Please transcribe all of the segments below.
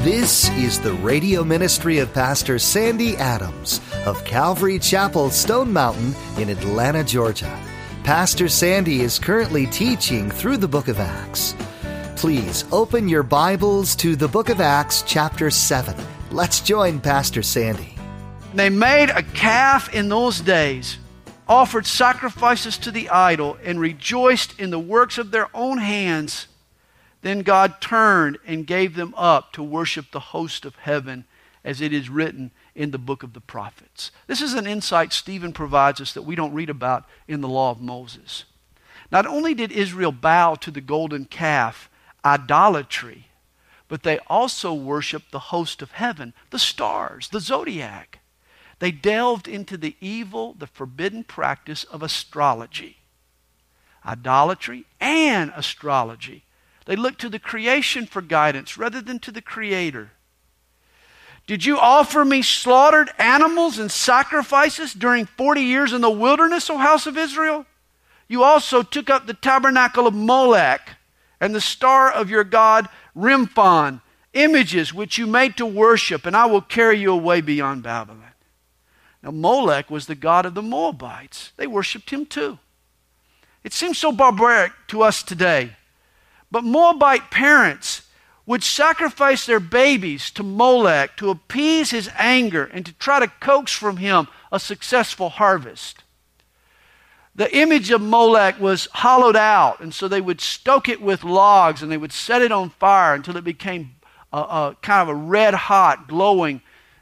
This is the radio ministry of Pastor Sandy Adams of Calvary Chapel, Stone Mountain in Atlanta, Georgia. Pastor Sandy is currently teaching through the book of Acts. Please open your Bibles to the book of Acts, chapter 7. Let's join Pastor Sandy. They made a calf in those days, offered sacrifices to the idol, and rejoiced in the works of their own hands. Then God turned and gave them up to worship the host of heaven, as it is written in the book of the prophets. This is an insight Stephen provides us that we don't read about in the law of Moses. Not only did Israel bow to the golden calf, idolatry, but they also worshiped the host of heaven, the stars, the zodiac. They delved into the evil, the forbidden practice of astrology. Idolatry and astrology. They looked to the creation for guidance rather than to the Creator. Did you offer me slaughtered animals and sacrifices during 40 years in the wilderness, O house of Israel? You also took up the tabernacle of Molech and the star of your god Remphan, images which you made to worship, and I will carry you away beyond Babylon. Now Molech was the god of the Moabites. They worshipped him too. It seems so barbaric to us today. But Moabite parents would sacrifice their babies to Molech to appease his anger and to try to coax from him a successful harvest. The image of Molech was hollowed out, and so they would stoke it with logs and they would set it on fire until it became a kind of a red-hot, glowing,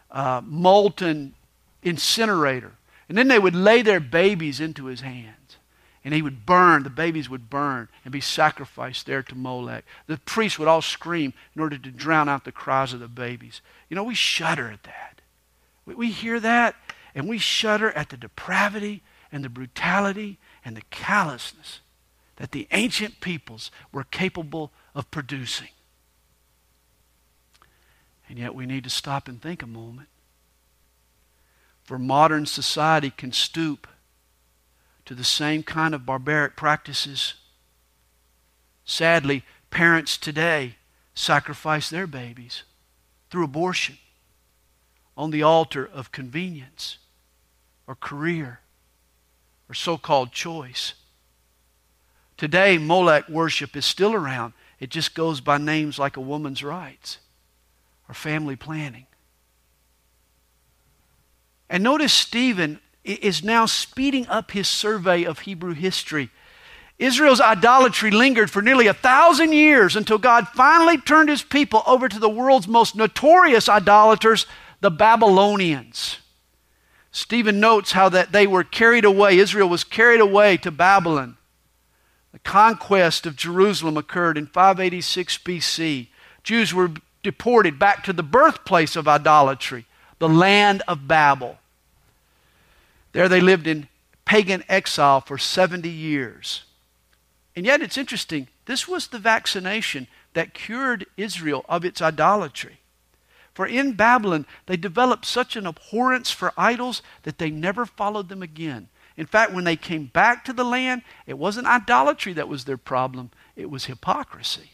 molten incinerator. And then they would lay their babies into his hands. And he would burn, the babies would burn and be sacrificed there to Molech. The priests would all scream in order to drown out the cries of the babies. You know, we shudder at that. We hear that and we shudder at the depravity and the brutality and the callousness that the ancient peoples were capable of producing. And yet we need to stop and think a moment. For modern society can stoop to the same kind of barbaric practices. Sadly, parents today sacrifice their babies through abortion on the altar of convenience or career or so-called choice. Today, Molech worship is still around. It just goes by names like a woman's rights or family planning. And notice Stephen is now speeding up his survey of Hebrew history. Israel's idolatry lingered for nearly 1,000 years until God finally turned his people over to the world's most notorious idolaters, the Babylonians. Stephen notes how that they were carried away. Israel was carried away to Babylon. The conquest of Jerusalem occurred in 586 BC. Jews were deported back to the birthplace of idolatry, the land of Babel. There they lived in pagan exile for 70 years. And yet it's interesting, this was the vaccination that cured Israel of its idolatry. For in Babylon, they developed such an abhorrence for idols that they never followed them again. In fact, when they came back to the land, it wasn't idolatry that was their problem, it was hypocrisy.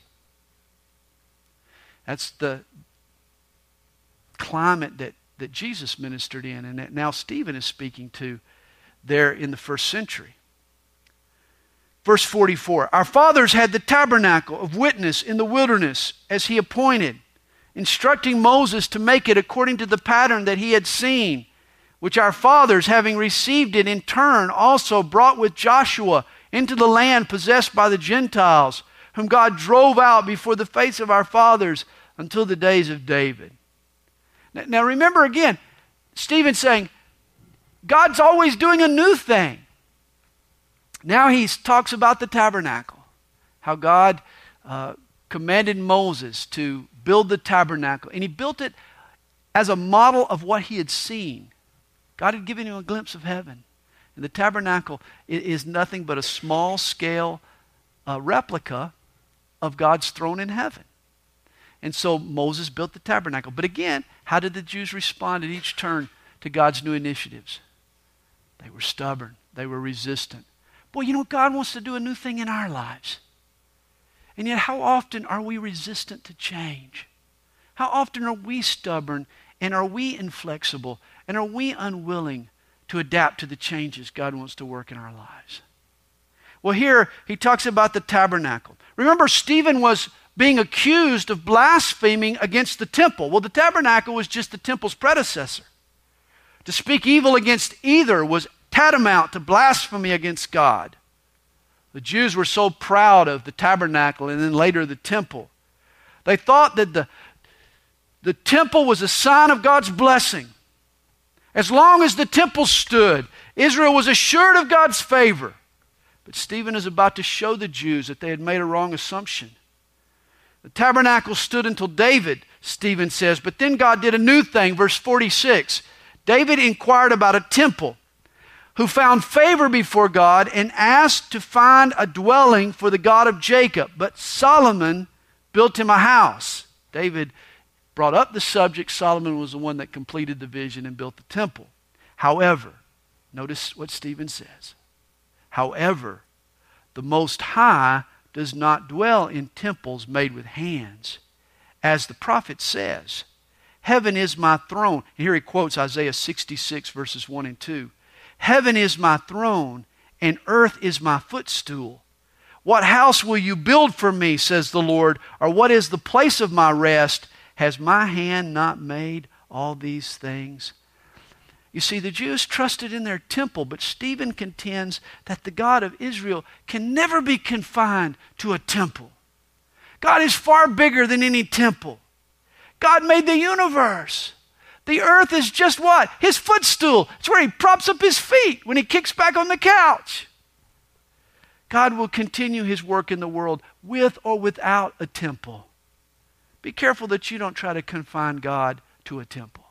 That's the climate that Jesus ministered in and that now Stephen is speaking to there in the first century. Verse 44, our fathers had the tabernacle of witness in the wilderness as he appointed, instructing Moses to make it according to the pattern that he had seen, which our fathers, having received it in turn, also brought with Joshua into the land possessed by the Gentiles, whom God drove out before the face of our fathers until the days of David. Now remember again, Stephen's saying, God's always doing a new thing. Now he talks about the tabernacle, how God commanded Moses to build the tabernacle. And he built it as a model of what he had seen. God had given him a glimpse of heaven. And the tabernacle is nothing but a small-scale replica of God's throne in heaven. And so Moses built the tabernacle. But again, how did the Jews respond at each turn to God's new initiatives? They were stubborn. They were resistant. Boy, you know, God wants to do a new thing in our lives. And yet, how often are we resistant to change? How often are we stubborn, and are we inflexible, and are we unwilling to adapt to the changes God wants to work in our lives? Well, here he talks about the tabernacle. Remember, Stephen was being accused of blaspheming against the temple. Well, the tabernacle was just the temple's predecessor. To speak evil against either was tantamount to blasphemy against God. The Jews were so proud of the tabernacle and then later the temple. They thought that the temple was a sign of God's blessing. As long as the temple stood, Israel was assured of God's favor. But Stephen is about to show the Jews that they had made a wrong assumption. The tabernacle stood until David, Stephen says, but then God did a new thing. Verse 46, David inquired about a temple, who found favor before God and asked to find a dwelling for the God of Jacob. But Solomon built him a house. David brought up the subject. Solomon was the one that completed the vision and built the temple. However, notice what Stephen says. However, the Most High does not dwell in temples made with hands. As the prophet says, heaven is my throne. And here he quotes Isaiah 66 verses 1 and 2. Heaven is my throne, and earth is my footstool. What house will you build for me, says the Lord, or what is the place of my rest? Has my hand not made all these things? You see, the Jews trusted in their temple, but Stephen contends that the God of Israel can never be confined to a temple. God is far bigger than any temple. God made the universe. The earth is just what? His footstool. It's where he props up his feet when he kicks back on the couch. God will continue his work in the world with or without a temple. Be careful that you don't try to confine God to a temple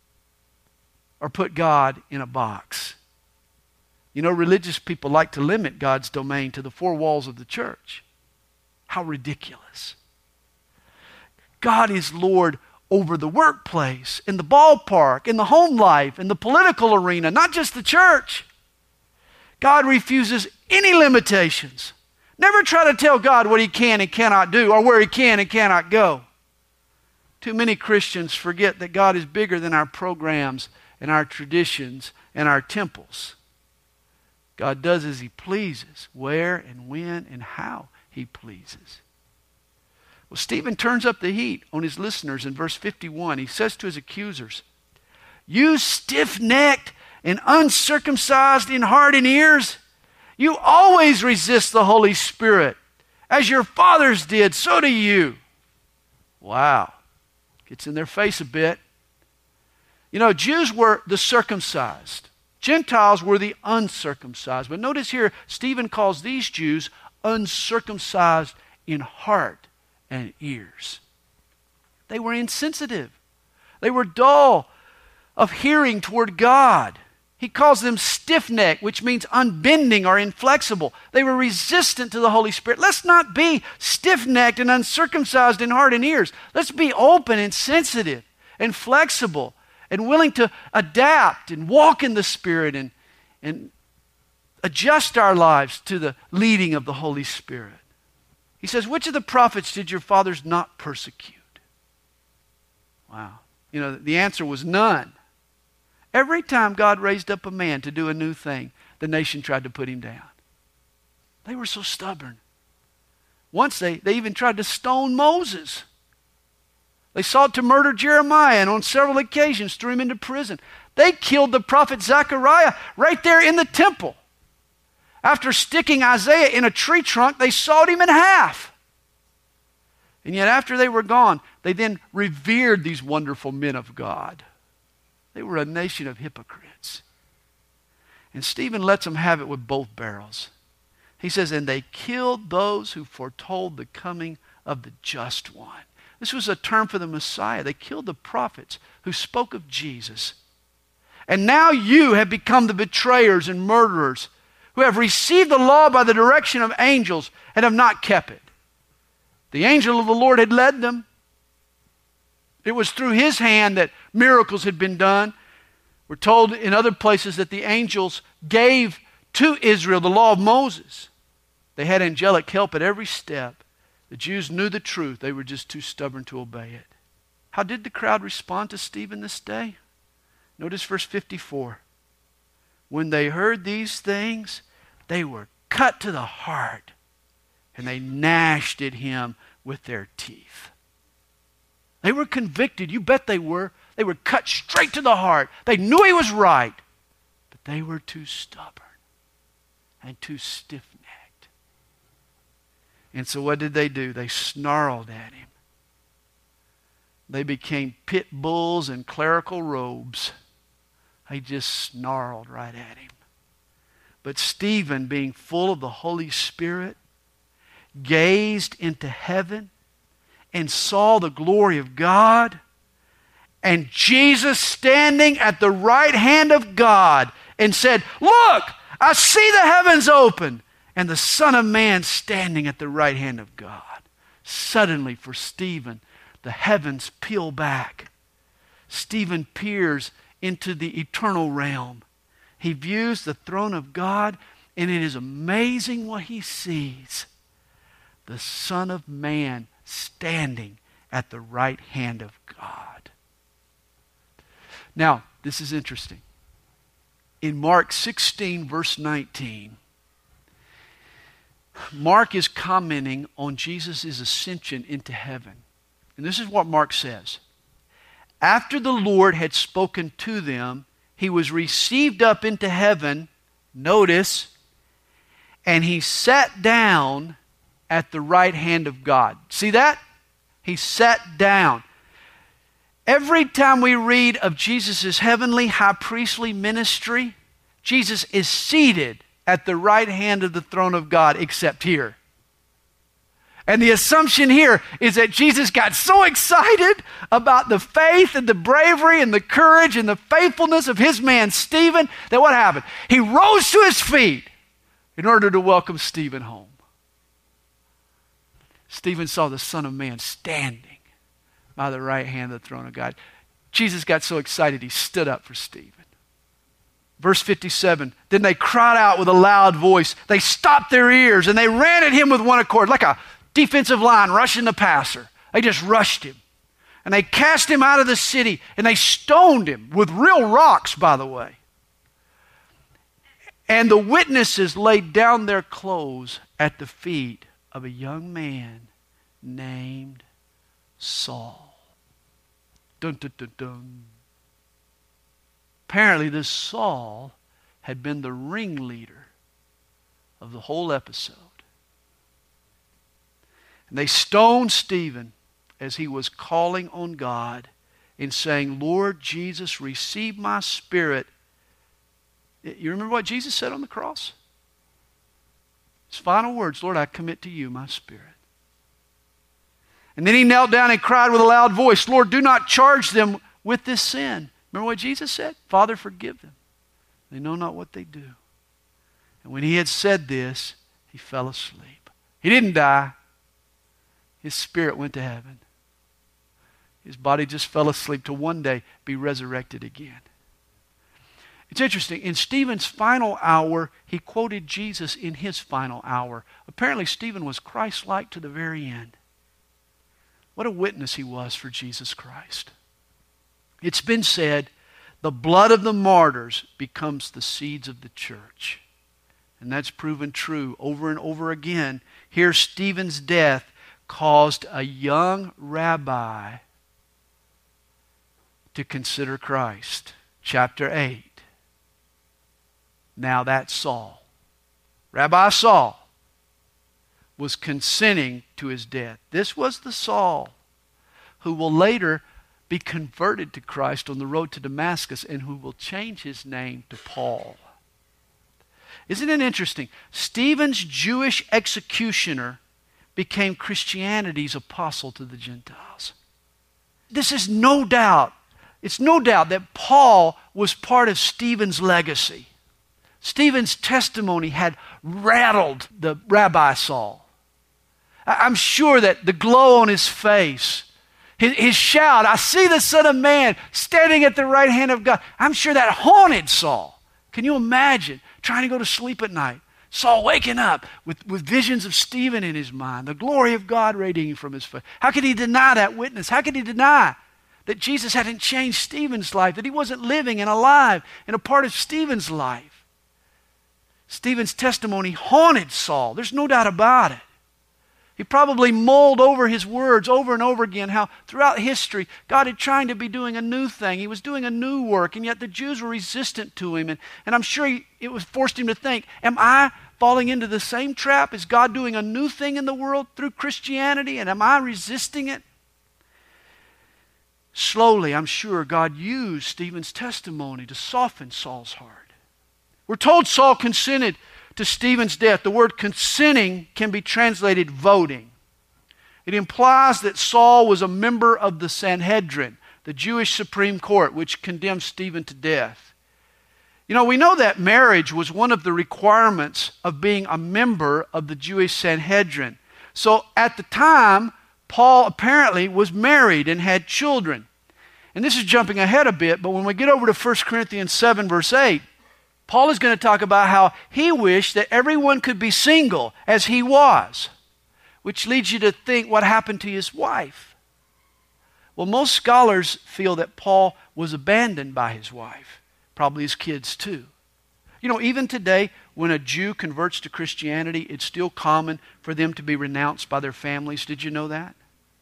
or put God in a box. You know, religious people like to limit God's domain to the four walls of the church. How ridiculous. God is Lord over the workplace, in the ballpark, in the home life, in the political arena, not just the church. God refuses any limitations. Never try to tell God what he can and cannot do or where he can and cannot go. Too many Christians forget that God is bigger than our programs and our traditions and our temples. God does as he pleases, where and when and how he pleases. Well, Stephen turns up the heat on his listeners in verse 51. He says to his accusers, you stiff-necked and uncircumcised in heart and ears, you always resist the Holy Spirit. As your fathers did, so do you. Wow. Gets in their face a bit. You know, Jews were the circumcised. Gentiles were the uncircumcised. But notice here, Stephen calls these Jews uncircumcised in heart and ears. They were insensitive. They were dull of hearing toward God. He calls them stiff-necked, which means unbending or inflexible. They were resistant to the Holy Spirit. Let's not be stiff-necked and uncircumcised in heart and ears. Let's be open and sensitive and flexible and willing to adapt and walk in the Spirit and adjust our lives to the leading of the Holy Spirit. He says, which of the prophets did your fathers not persecute? Wow. You know, the answer was none. Every time God raised up a man to do a new thing, the nation tried to put him down. They were so stubborn. Once they even tried to stone Moses. They sought to murder Jeremiah and on several occasions threw him into prison. They killed the prophet Zechariah right there in the temple. After sticking Isaiah in a tree trunk, they sawed him in half. And yet after they were gone, they then revered these wonderful men of God. They were a nation of hypocrites. And Stephen lets them have it with both barrels. He says, and they killed those who foretold the coming of the just one. This was a term for the Messiah. They killed the prophets who spoke of Jesus. And now you have become the betrayers and murderers who have received the law by the direction of angels and have not kept it. The angel of the Lord had led them. It was through his hand that miracles had been done. We're told in other places that the angels gave to Israel the law of Moses. They had angelic help at every step. The Jews knew the truth. They were just too stubborn to obey it. How did the crowd respond to Stephen this day? Notice verse 54. When they heard these things, they were cut to the heart, and they gnashed at him with their teeth. They were convicted. You bet they were. They were cut straight to the heart. They knew he was right, but they were too stubborn and too stiff-necked. And so what did they do? They snarled at him. They became pit bulls in clerical robes. They just snarled right at him. But Stephen, being full of the Holy Spirit, gazed into heaven and saw the glory of God and Jesus standing at the right hand of God, and said, "Look, I see the heavens open and the Son of Man standing at the right hand of God." Suddenly for Stephen, the heavens peel back. Stephen peers into the eternal realm. He views the throne of God, and it is amazing what he sees. The Son of Man standing at the right hand of God. Now, this is interesting. In Mark 16, verse 19, Mark is commenting on Jesus' ascension into heaven. And this is what Mark says. After the Lord had spoken to them, he was received up into heaven, notice, and he sat down at the right hand of God. See that? He sat down. Every time we read of Jesus' heavenly high priestly ministry, Jesus is seated at the right hand of the throne of God, except here. And the assumption here is that Jesus got so excited about the faith and the bravery and the courage and the faithfulness of his man Stephen that what happened? He rose to his feet in order to welcome Stephen home. Stephen saw the Son of Man standing by the right hand of the throne of God. Jesus got so excited he stood up for Stephen. Verse 57, then they cried out with a loud voice. They stopped their ears and they ran at him with one accord, like a defensive line rushing the passer. They just rushed him. And they cast him out of the city and they stoned him with real rocks, by the way. And the witnesses laid down their clothes at the feet of a young man named Saul. Dun, dun, dun, dun. Apparently this Saul had been the ringleader of the whole episode. And they stoned Stephen as he was calling on God and saying, Lord Jesus, receive my spirit. You remember what Jesus said on the cross? His final words, Lord, I commit to you my spirit. And then he knelt down and cried with a loud voice, Lord, do not charge them with this sin. Remember what Jesus said? Father, forgive them. They know not what they do. And when he had said this, he fell asleep. He didn't die. His spirit went to heaven. His body just fell asleep to one day be resurrected again. It's interesting. In Stephen's final hour, he quoted Jesus in his final hour. Apparently, Stephen was Christ-like to the very end. What a witness he was for Jesus Christ. It's been said, the blood of the martyrs becomes the seeds of the church. And that's proven true over and over again. Here, Stephen's death caused a young rabbi to consider Christ. Chapter 8. Now that's Saul. Rabbi Saul was consenting to his death. This was the Saul who will later be converted to Christ on the road to Damascus and who will change his name to Paul. Isn't it interesting? Stephen's Jewish executioner became Christianity's apostle to the Gentiles. This is no doubt, it's no doubt that Paul was part of Stephen's legacy. Stephen's testimony had rattled the Rabbi Saul. I'm sure that the glow on his face, his shout, I see the Son of Man standing at the right hand of God. I'm sure that haunted Saul. Can you imagine trying to go to sleep at night? Saul waking up with visions of Stephen in his mind, the glory of God radiating from his face. How could he deny that witness? How could he deny that Jesus hadn't changed Stephen's life, that he wasn't living and alive and a part of Stephen's life. Stephen's testimony haunted Saul. There's no doubt about it. He probably mulled over his words over and over again, how throughout history, God had tried to be doing a new thing. He was doing a new work, and yet the Jews were resistant to him. And I'm sure it was forced him to think, am I falling into the same trap? Is God doing a new thing in the world through Christianity, and am I resisting it? Slowly, I'm sure God used Stephen's testimony to soften Saul's heart. We're told Saul consented to Stephen's death. The word consenting can be translated voting. It implies that Saul was a member of the Sanhedrin, the Jewish Supreme Court, which condemned Stephen to death. You know, we know that marriage was one of the requirements of being a member of the Jewish Sanhedrin. So at the time, Paul apparently was married and had children. And this is jumping ahead a bit, but when we get over to 1 Corinthians 7, verse 8, Paul is going to talk about how he wished that everyone could be single as he was, which leads you to think what happened to his wife. Well, most scholars feel that Paul was abandoned by his wife, probably his kids too. You know, even today, when a Jew converts to Christianity, it's still common for them to be renounced by their families. Did you know that?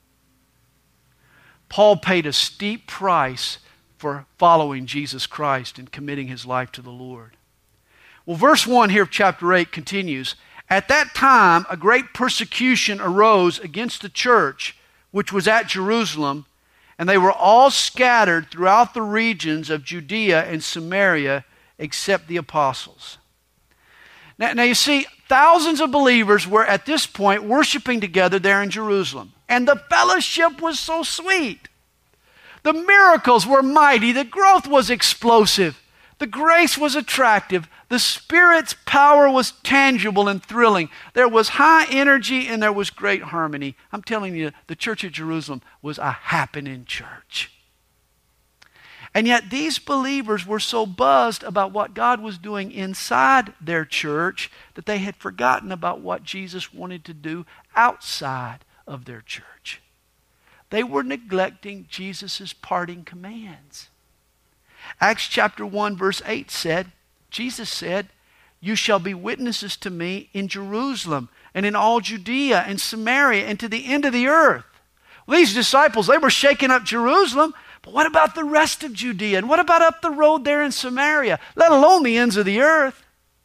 Paul paid a steep price for following Jesus Christ and committing his life to the Lord. Well, verse 1 here of chapter 8 continues, "At that time a great persecution arose against the church which was at Jerusalem, and they were all scattered throughout the regions of Judea and Samaria except the apostles." Now you see, thousands of believers were at this point worshiping together there in Jerusalem. And the fellowship was so sweet. The miracles were mighty. The growth was explosive. The grace was attractive. The Spirit's power was tangible and thrilling. There was high energy and there was great harmony. I'm telling you, the church of Jerusalem was a happening church. And yet these believers were so buzzed about what God was doing inside their church that they had forgotten about what Jesus wanted to do outside of their church. They were neglecting Jesus' parting commands. Acts chapter 1 verse 8 said, Jesus said, "You shall be witnesses to me in Jerusalem and in all Judea and Samaria and to the end of the earth." Well, these disciples, they were shaking up Jerusalem, but what about the rest of Judea? And what about up the road there in Samaria, let alone the ends of the earth?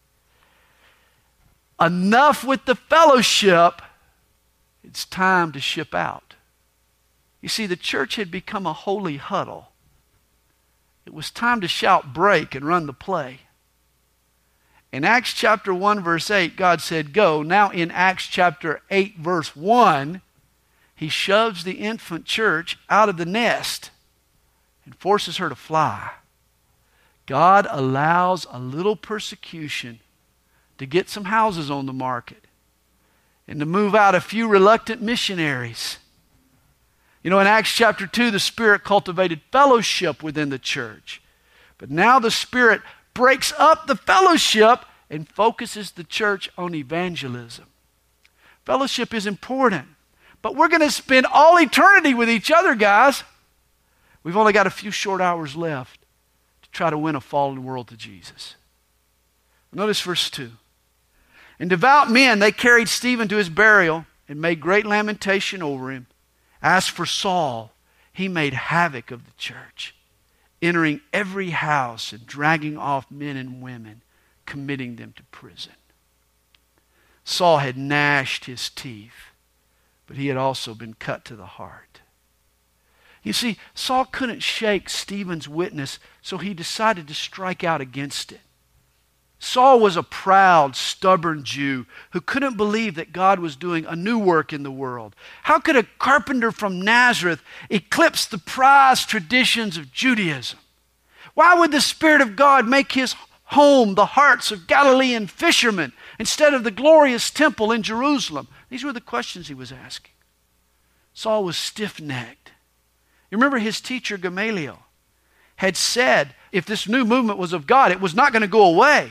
Enough with the fellowship. It's time to ship out. You see, the church had become a holy huddle. It was time to shout break and run the play. In Acts chapter 1 verse 8, God said go. Now in Acts chapter 8 verse 1, He shoves the infant church out of the nest and forces her to fly. God allows a little persecution to get some houses on the market and to move out a few reluctant missionaries. You know, in Acts chapter 2, the Spirit cultivated fellowship within the church. But now the Spirit breaks up the fellowship and focuses the church on evangelism. Fellowship is important, but we're going to spend all eternity with each other, guys. We've only got a few short hours left to try to win a fallen world to Jesus. Notice verse 2. "And devout men, they carried Stephen to his burial and made great lamentation over him. As for Saul, he made havoc of the church, entering every house and dragging off men and women, committing them to prison." Saul had gnashed his teeth, but he had also been cut to the heart. You see, Saul couldn't shake Stephen's witness, so he decided to strike out against it. Saul was a proud, stubborn Jew who couldn't believe that God was doing a new work in the world. How could a carpenter from Nazareth eclipse the prized traditions of Judaism? Why would the Spirit of God make His home the hearts of Galilean fishermen instead of the glorious temple in Jerusalem? These were the questions he was asking. Saul was stiff-necked. You remember his teacher Gamaliel had said if this new movement was of God, it was not going to go away.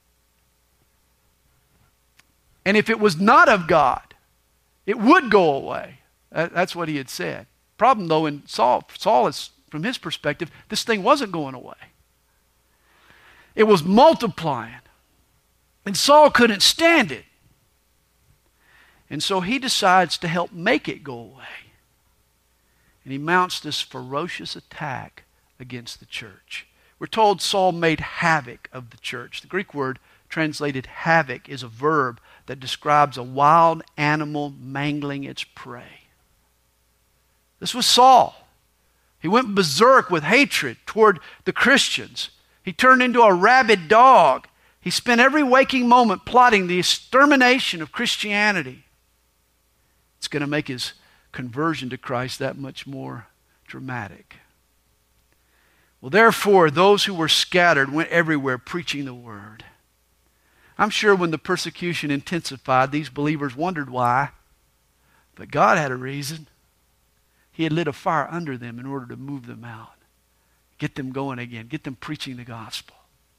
And if it was not of God, it would go away. That's what he had said. Problem though, in Saul is from his perspective, this thing wasn't going away. It was multiplying. And Saul couldn't stand it. And so he decides to help make it go away. And he mounts this ferocious attack against the church. We're told Saul made havoc of the church. The Greek word translated havoc is a verb that describes a wild animal mangling its prey. This was Saul. He went berserk with hatred toward the Christians. He turned into a rabid dog. He spent every waking moment plotting the extermination of Christianity. It's going to make his conversion to Christ that much more dramatic. Well, therefore, those who were scattered went everywhere preaching the word. I'm sure when the persecution intensified, these believers wondered why. But God had a reason. He had lit a fire under them in order to move them out. Get them going again. Get them preaching the gospel.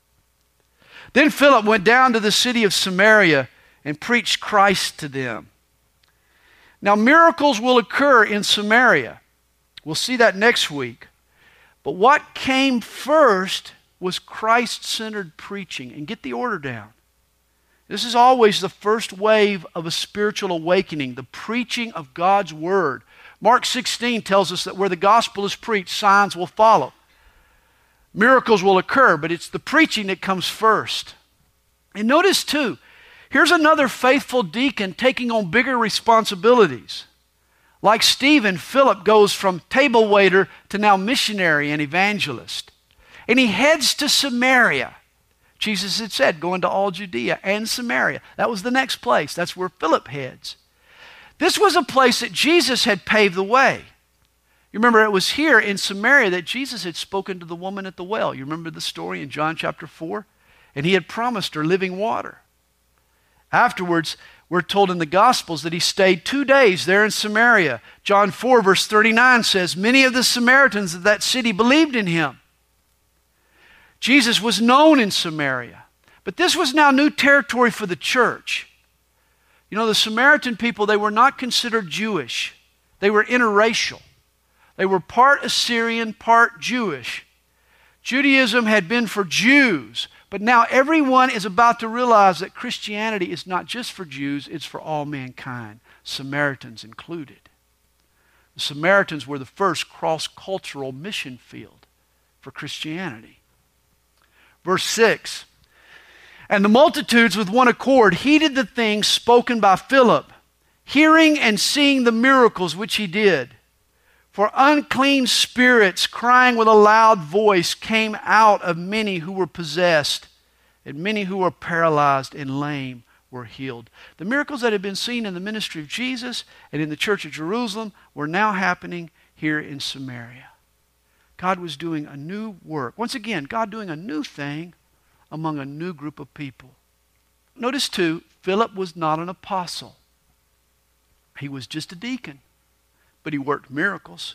Then Philip went down to the city of Samaria and preached Christ to them. Now miracles will occur in Samaria. We'll see that next week. But what came first was Christ-centered preaching. And get the order down. This is always the first wave of a spiritual awakening, the preaching of God's word. Mark 16 tells us that where the gospel is preached, signs will follow. Miracles will occur, but it's the preaching that comes first. And notice too, here's another faithful deacon taking on bigger responsibilities. Like Stephen, Philip goes from table waiter to now missionary and evangelist. And he heads to Samaria. Jesus had said, go into all Judea and Samaria. That was the next place. That's where Philip heads. This was a place that Jesus had paved the way. You remember it was here in Samaria that Jesus had spoken to the woman at the well. You remember the story in John chapter 4? And he had promised her living water. Afterwards, we're told in the Gospels that he stayed 2 days there in Samaria. John 4 verse 39 says, many of the Samaritans of that city believed in him. Jesus was known in Samaria. But this was now new territory for the church. You know, the Samaritan people, they were not considered Jewish. They were interracial. They were part Assyrian, part Jewish. Judaism had been for Jews, but now everyone is about to realize that Christianity is not just for Jews, it's for all mankind, Samaritans included. The Samaritans were the first cross-cultural mission field for Christianity. Verse 6, and the multitudes with one accord heeded the things spoken by Philip, hearing and seeing the miracles which he did. For unclean spirits, crying with a loud voice, came out of many who were possessed, and many who were paralyzed and lame were healed. The miracles that had been seen in the ministry of Jesus and in the church of Jerusalem were now happening here in Samaria. God was doing a new work. Once again, God doing a new thing among a new group of people. Notice too, Philip was not an apostle. He was just a deacon. But he worked miracles.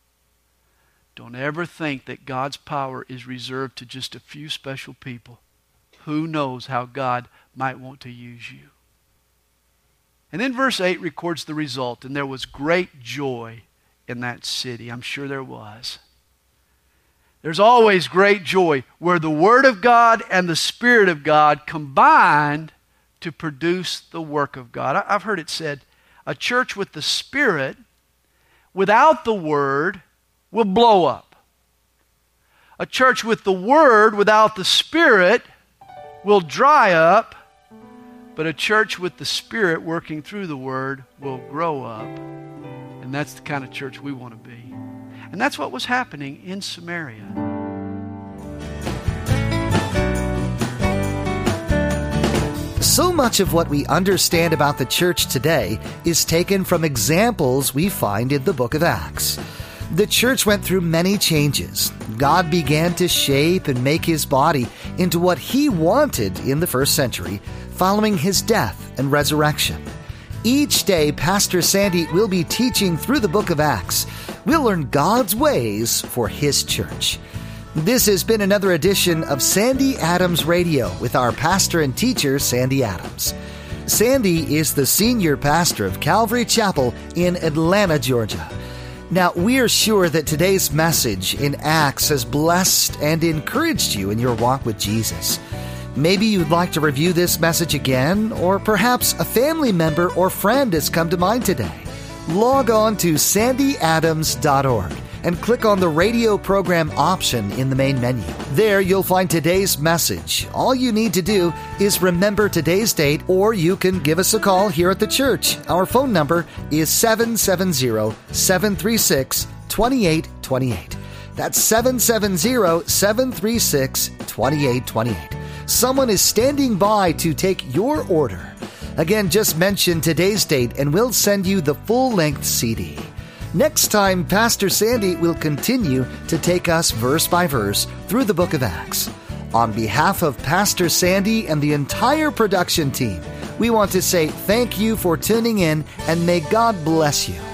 Don't ever think that God's power is reserved to just a few special people. Who knows how God might want to use you? And then verse 8 records the result. And there was great joy in that city. I'm sure there was. There's always great joy where the Word of God and the Spirit of God combined to produce the work of God. I've heard it said, a church with the Spirit without the Word will blow up. A church with the Word without the Spirit will dry up. But a church with the Spirit working through the Word will grow up. And that's the kind of church we want to be. And that's what was happening in Samaria. So much of what we understand about the church today is taken from examples we find in the book of Acts. The church went through many changes. God began to shape and make His body into what He wanted in the first century, following His death and resurrection. Each day, Pastor Sandy will be teaching through the book of Acts. We'll learn God's ways for His church. This has been another edition of Sandy Adams Radio with our pastor and teacher, Sandy Adams. Sandy is the senior pastor of Calvary Chapel in Atlanta, Georgia. Now, we are sure that today's message in Acts has blessed and encouraged you in your walk with Jesus. Maybe you'd like to review this message again, or perhaps a family member or friend has come to mind today. Log on to sandyadams.org and click on the radio program option in the main menu. There you'll find today's message. All you need to do is remember today's date, or you can give us a call here at the church. Our phone number is 770-736-2828. That's 770-736-2828. Someone is standing by to take your order. Again, just mention today's date and we'll send you the full-length CD. Next time, Pastor Sandy will continue to take us verse by verse through the book of Acts. On behalf of Pastor Sandy and the entire production team, we want to say thank you for tuning in, and may God bless you.